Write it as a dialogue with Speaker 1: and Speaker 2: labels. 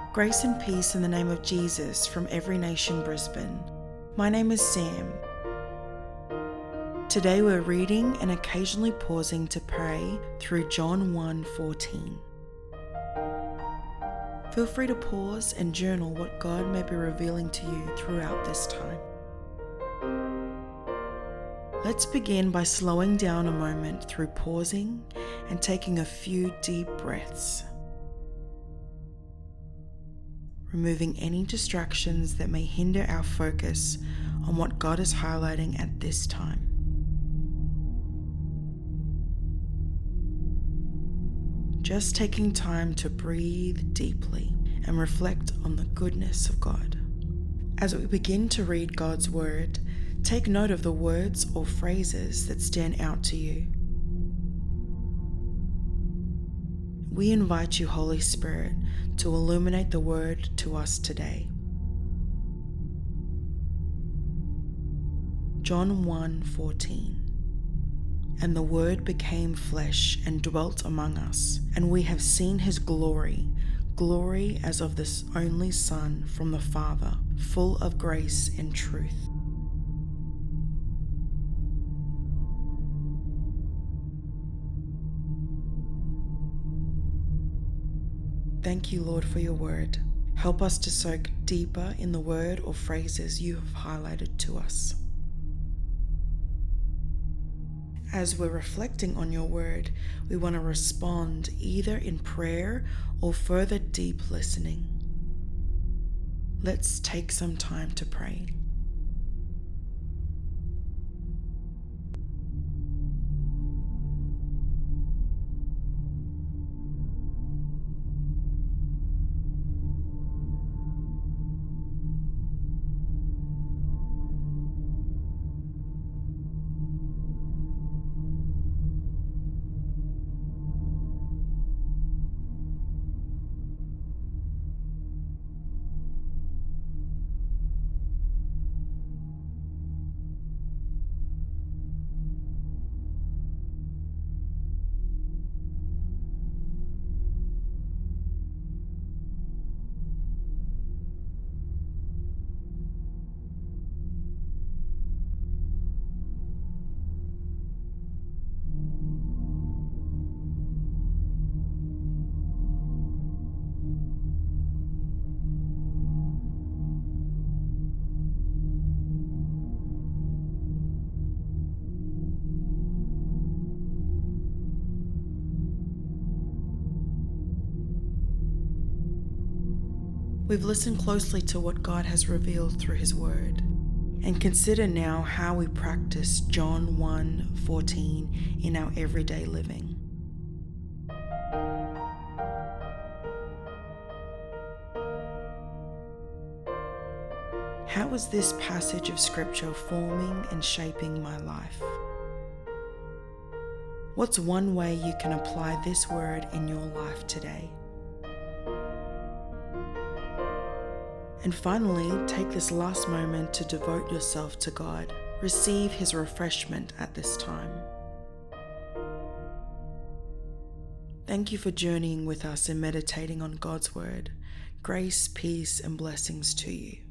Speaker 1: Grace and peace in the name of Jesus from Every Nation Brisbane. My name is Sam. Today we're reading and occasionally pausing to pray through John 1:14. Feel free to pause and journal what God may be revealing to you throughout this time. Let's begin by slowing down a moment through pausing and taking a few deep breaths, removing any distractions that may hinder our focus on what God is highlighting at this time. Just taking time to breathe deeply and reflect on the goodness of God. As we begin to read God's Word, take note of the words or phrases that stand out to you. We invite you, Holy Spirit, to illuminate the Word to us today. John 1:14. And the Word became flesh and dwelt among us, and we have seen his glory, glory as of the only Son from the Father, full of grace and truth. Thank you, Lord, for your word. Help us to soak deeper in the word or phrases you have highlighted to us. As we're reflecting on your word, we want to respond either in prayer or further deep listening. Let's take some time to pray. We've listened closely to what God has revealed through his word, and consider now how we practice John 1:14 in our everyday living. How is this passage of scripture forming and shaping my life? What's one way you can apply this word in your life today? And finally, take this last moment to devote yourself to God. Receive his refreshment at this time. Thank you for journeying with us and meditating on God's word. Grace, peace, and blessings to you.